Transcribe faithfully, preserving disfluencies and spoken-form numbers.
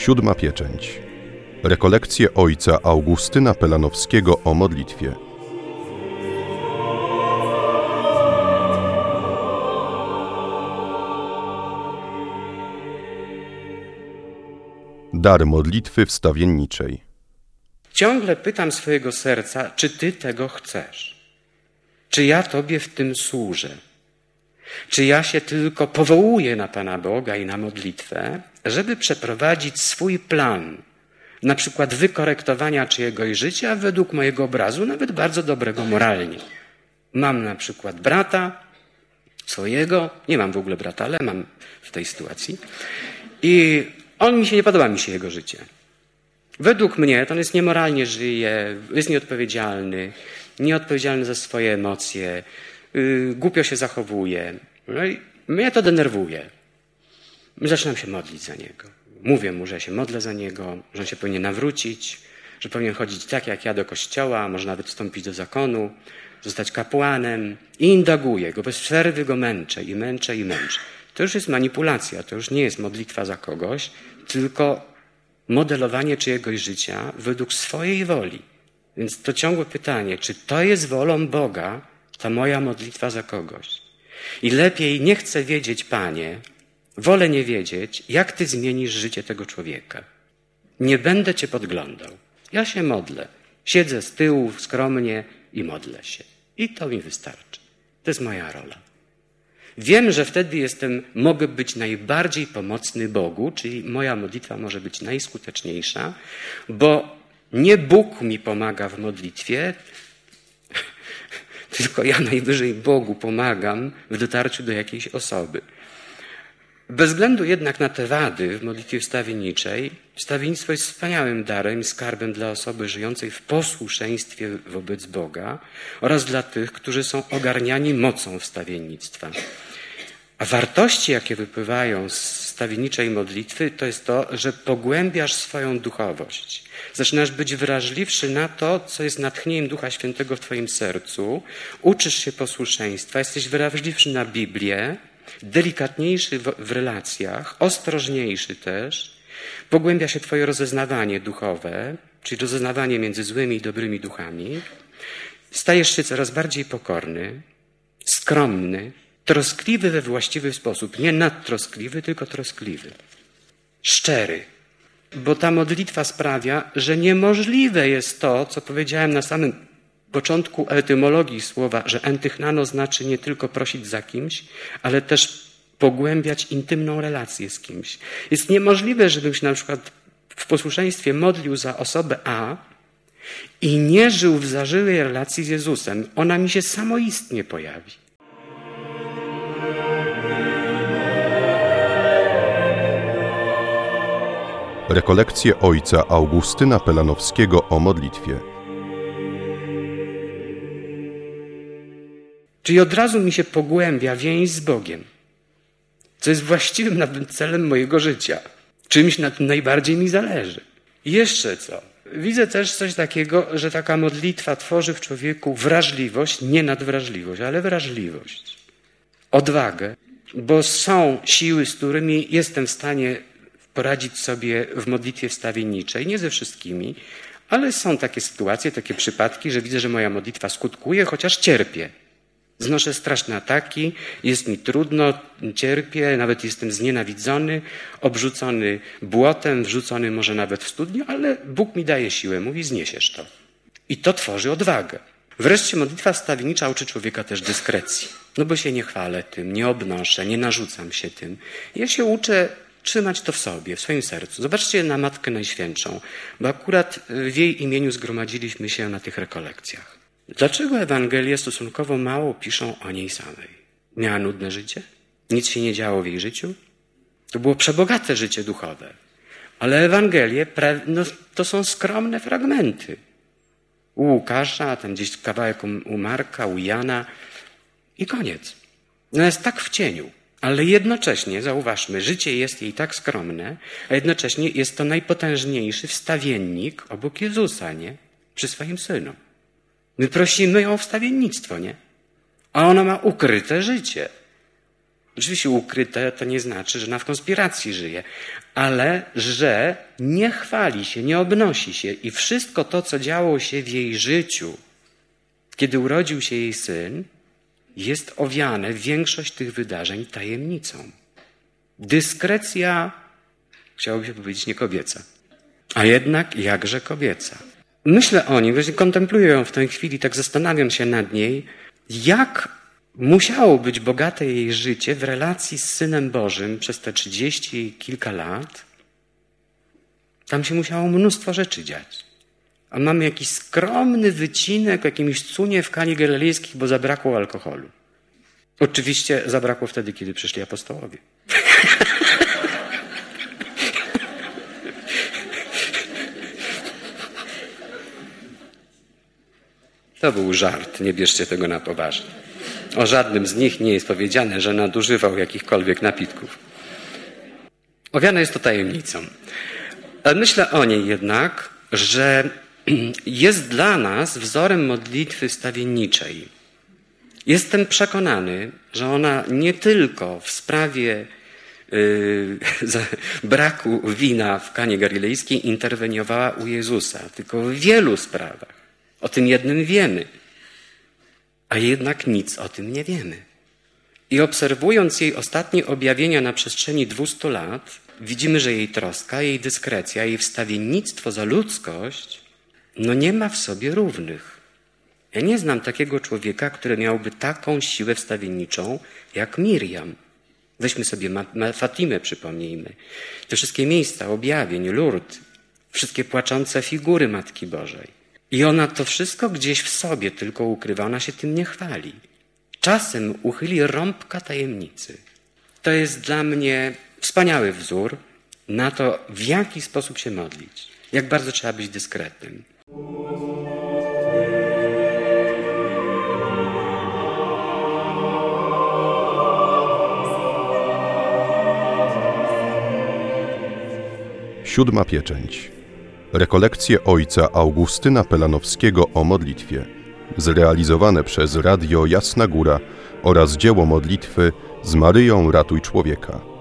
Siódma pieczęć. Rekolekcje ojca Augustyna Pelanowskiego o modlitwie. Dar modlitwy wstawienniczej. Ciągle pytam swojego serca, czy Ty tego chcesz? Czy ja Tobie w tym służę? Czy ja się tylko powołuję na Pana Boga i na modlitwę, żeby przeprowadzić swój plan, na przykład wykorektowania czyjegoś życia według mojego obrazu, nawet bardzo dobrego moralnie. Mam na przykład brata swojego, nie mam w ogóle brata, ale mam w tej sytuacji i on mi się nie podoba, mi się jego życie. Według mnie to on jest niemoralnie żyje, jest nieodpowiedzialny, nieodpowiedzialny za swoje emocje, yy, głupio się zachowuje. No i mnie to denerwuje. Zaczynam się modlić za niego. Mówię mu, że się modlę za niego, że on się powinien nawrócić, że powinien chodzić tak jak ja do kościoła, może nawet wstąpić do zakonu, zostać kapłanem i indaguję go, bez przerwy go męczę i męczę i męczę. To już jest manipulacja, to już nie jest modlitwa za kogoś, tylko modelowanie czyjegoś życia według swojej woli. Więc to ciągłe pytanie, czy to jest wolą Boga, ta moja modlitwa za kogoś? I lepiej nie chcę wiedzieć, Panie, wolę nie wiedzieć, jak Ty zmienisz życie tego człowieka. Nie będę Cię podglądał. Ja się modlę. Siedzę z tyłu skromnie i modlę się. I to mi wystarczy. To jest moja rola. Wiem, że wtedy jestem, mogę być najbardziej pomocny Bogu, czyli moja modlitwa może być najskuteczniejsza, bo nie Bóg mi pomaga w modlitwie, tylko ja najwyżej Bogu pomagam w dotarciu do jakiejś osoby. Bez względu jednak na te wady w modlitwie wstawienniczej, wstawiennictwo jest wspaniałym darem i skarbem dla osoby żyjącej w posłuszeństwie wobec Boga oraz dla tych, którzy są ogarniani mocą wstawiennictwa. A wartości, jakie wypływają z wstawienniczej modlitwy, to jest to, że pogłębiasz swoją duchowość. Zaczynasz być wrażliwszy na to, co jest natchnieniem Ducha Świętego w twoim sercu. Uczysz się posłuszeństwa, jesteś wrażliwszy na Biblię, delikatniejszy w, w relacjach, ostrożniejszy też. Pogłębia się twoje rozeznawanie duchowe, czyli rozeznawanie między złymi i dobrymi duchami. Stajesz się coraz bardziej pokorny, skromny, troskliwy we właściwy sposób. Nie nadtroskliwy, tylko troskliwy. Szczery. Bo ta modlitwa sprawia, że niemożliwe jest to, co powiedziałem na samym początku etymologii słowa, że entychnano znaczy nie tylko prosić za kimś, ale też pogłębiać intymną relację z kimś. Jest niemożliwe, żebym się na przykład w posłuszeństwie modlił za osobę A i nie żył w zażyłej relacji z Jezusem. Ona mi się samoistnie pojawi. Rekolekcje ojca Augustyna Pelanowskiego o modlitwie. Czyli od razu mi się pogłębia więź z Bogiem, co jest właściwym nawet celem mojego życia. Czymś na tym najbardziej mi zależy. I jeszcze co? Widzę też coś takiego, że taka modlitwa tworzy w człowieku wrażliwość, nie nadwrażliwość, ale wrażliwość. Odwagę, bo są siły, z którymi jestem w stanie poradzić sobie w modlitwie wstawienniczej, nie ze wszystkimi, ale są takie sytuacje, takie przypadki, że widzę, że moja modlitwa skutkuje, chociaż cierpię. Znoszę straszne ataki, jest mi trudno, cierpię, nawet jestem znienawidzony, obrzucony błotem, wrzucony może nawet w studniu, ale Bóg mi daje siłę, mówi, zniesiesz to. I to tworzy odwagę. Wreszcie modlitwa wstawiennicza uczy człowieka też dyskrecji. No bo się nie chwalę tym, nie obnoszę, nie narzucam się tym. Ja się uczę trzymać to w sobie, w swoim sercu. Zobaczcie na Matkę Najświętszą, bo akurat w jej imieniu zgromadziliśmy się na tych rekolekcjach. Dlaczego Ewangelie stosunkowo mało piszą o niej samej? Miała nudne życie? Nic się nie działo w jej życiu? To było przebogate życie duchowe. Ale Ewangelie no, to są skromne fragmenty. U Łukasza, tam gdzieś kawałek u Marka, u Jana i koniec. No jest tak w cieniu. Ale jednocześnie, zauważmy, życie jest jej tak skromne, a jednocześnie jest to najpotężniejszy wstawiennik obok Jezusa, nie? Przy swoim Synu. My prosimy ją o wstawiennictwo, nie? A ona ma ukryte życie. Oczywiście ukryte to nie znaczy, że ona w konspiracji żyje, ale że nie chwali się, nie obnosi się i wszystko to, co działo się w jej życiu, kiedy urodził się jej syn, jest owiane, większość tych wydarzeń, tajemnicą. Dyskrecja, chciałoby się powiedzieć, nie kobieca, a jednak jakże kobieca. Myślę o niej, właśnie kontempluję ją w tej chwili, tak zastanawiam się nad niej, jak musiało być bogate jej życie w relacji z Synem Bożym przez te trzydzieści kilka lat. Tam się musiało mnóstwo rzeczy dziać. A mamy jakiś skromny wycinek o jakimś cunie w Kanie Galilejskich, bo zabrakło alkoholu. Oczywiście zabrakło wtedy, kiedy przyszli apostołowie. To był żart, nie bierzcie tego na poważnie. O żadnym z nich nie jest powiedziane, że nadużywał jakichkolwiek napitków. Owiane jest to tajemnicą. Ale myślę o niej jednak, że jest dla nas wzorem modlitwy wstawienniczej. Jestem przekonany, że ona nie tylko w sprawie yy, braku wina w Kanie Galilejskiej interweniowała u Jezusa, tylko w wielu sprawach. O tym jednym wiemy, a jednak nic o tym nie wiemy. I obserwując jej ostatnie objawienia na przestrzeni dwustu lat, widzimy, że jej troska, jej dyskrecja, jej wstawiennictwo za ludzkość, no nie ma w sobie równych. Ja nie znam takiego człowieka, który miałby taką siłę wstawienniczą jak Miriam. Weźmy sobie Fatimę, przypomnijmy. Te wszystkie miejsca objawień, Lourdes, wszystkie płaczące figury Matki Bożej. I ona to wszystko gdzieś w sobie tylko ukrywa, ona się tym nie chwali. Czasem uchyli rąbka tajemnicy. To jest dla mnie wspaniały wzór na to, w jaki sposób się modlić. Jak bardzo trzeba być dyskretnym. Siódma pieczęć. Rekolekcje ojca Augustyna Pelanowskiego o modlitwie, zrealizowane przez Radio Jasna Góra oraz dzieło modlitwy z Maryją Ratuj Człowieka.